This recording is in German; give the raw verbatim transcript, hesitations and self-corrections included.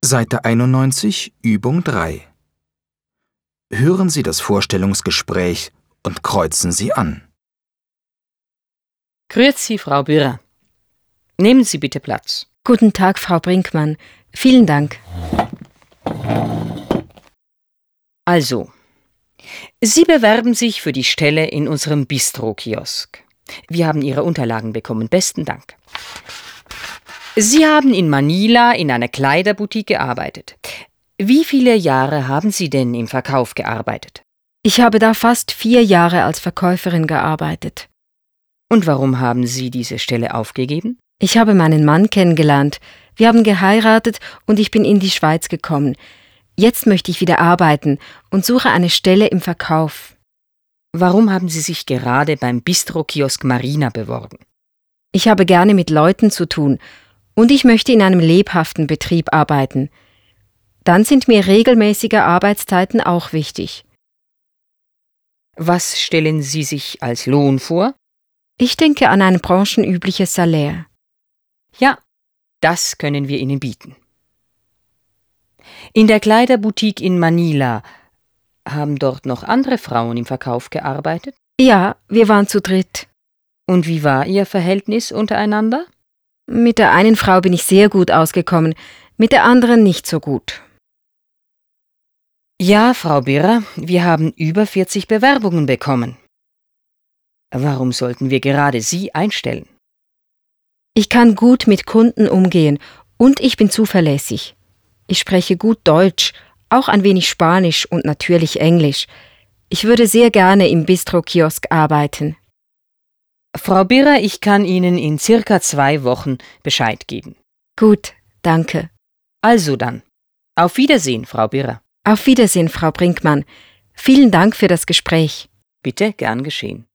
Seite einundneunzig, Übung drei. Hören Sie das Vorstellungsgespräch und kreuzen Sie an. Grüezi, Frau Bührer. Nehmen Sie bitte Platz. Guten Tag, Frau Brinkmann. Vielen Dank. Also, Sie bewerben sich für die Stelle in unserem Bistro-Kiosk. Wir haben Ihre Unterlagen bekommen. Besten Dank. Sie haben in Manila in einer Kleiderboutique gearbeitet. Wie viele Jahre haben Sie denn im Verkauf gearbeitet? Ich habe da fast vier Jahre als Verkäuferin gearbeitet. Und warum haben Sie diese Stelle aufgegeben? Ich habe meinen Mann kennengelernt. Wir haben geheiratet und ich bin in die Schweiz gekommen. Jetzt möchte ich wieder arbeiten und suche eine Stelle im Verkauf. Warum haben Sie sich gerade beim Bistro-Kiosk Marina beworben? Ich habe gerne mit Leuten zu tun und ich möchte in einem lebhaften Betrieb arbeiten. Dann sind mir regelmäßige Arbeitszeiten auch wichtig. Was stellen Sie sich als Lohn vor? Ich denke an ein branchenübliches Salär. Ja, das können wir Ihnen bieten. In der Kleiderboutique in Manila haben dort noch andere Frauen im Verkauf gearbeitet? Ja, wir waren zu dritt. Und wie war Ihr Verhältnis untereinander? Mit der einen Frau bin ich sehr gut ausgekommen, mit der anderen nicht so gut. Ja, Frau Bührer, wir haben über vierzig Bewerbungen bekommen. Warum sollten wir gerade Sie einstellen? Ich kann gut mit Kunden umgehen und ich bin zuverlässig. Ich spreche gut Deutsch, auch ein wenig Spanisch und natürlich Englisch. Ich würde sehr gerne im Bistro-Kiosk arbeiten. Frau Bührer, ich kann Ihnen in circa zwei Wochen Bescheid geben. Gut, danke. Also dann. Auf Wiedersehen, Frau Bührer. Auf Wiedersehen, Frau Brinkmann. Vielen Dank für das Gespräch. Bitte, gern geschehen.